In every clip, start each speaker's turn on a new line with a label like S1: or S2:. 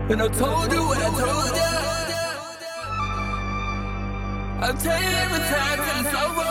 S1: And I told you what I told ya. I'll tell you every time till it's over.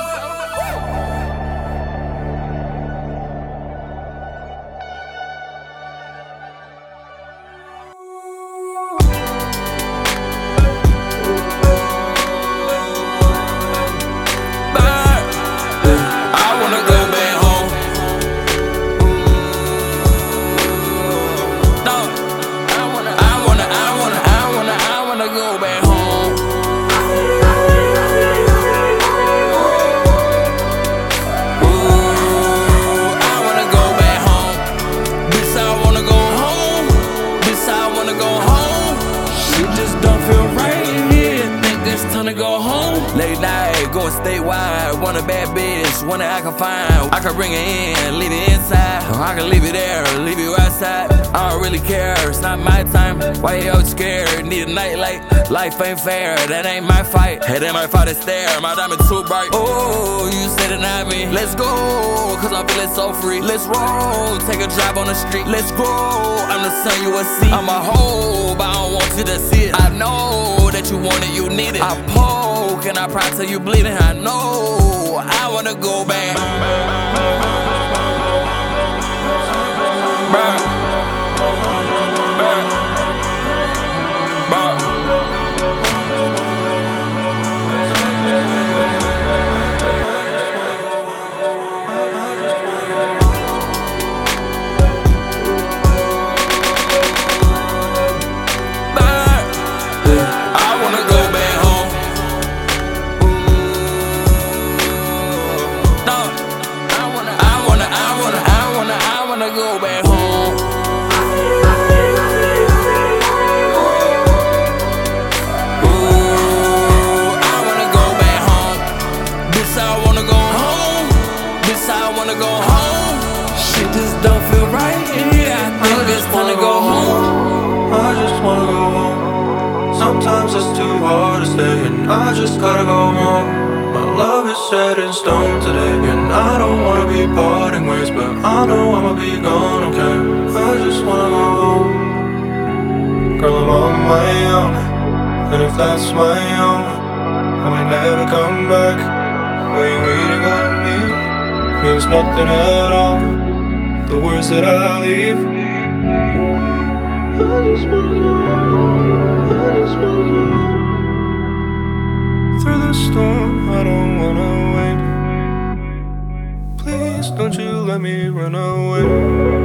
S1: Go back home. Ooh, I wanna go back home. This I wanna go home. This I wanna go home. Shit just don't feel right in here. Think it's time to go home. Late night, going statewide. Want a bad bitch, one that I can find. I can bring her in, leave it inside. Or I can leave it there, leave it outside. I don't really care, it's not my time. Why you always scared? Need a nightlight. Life ain't fair, that ain't my fight. Hey, that my fight is there, my diamond too bright. Oh, you said it, not me. Let's go, cause I'm feeling so free. Let's roll, take a drive on the street. Let's go, I'm the sun you will see. I'm a hoe, but I don't want you to see it. I know that you want it, you need it. I poke and I pry till you bleeding. I know, I wanna go back. Go back home. Ooh, I wanna go back home. This I wanna go home. This I wanna go home. Shit just don't feel right in here. I think it's time to go home.
S2: I just wanna go home. Sometimes it's too hard to stay, and I just gotta go home. My love is set in stone today, and I don't wanna be parting ways, but I know I'ma be gone, okay? I just wanna go home. Girl, I'm on my own, and if that's my own, I might never come back. Where you waiting on me means nothing at all. The words that I leave, I just wanna go home. I just wanna go home. Through the storm, I don't wanna wait. Please don't you let me run away.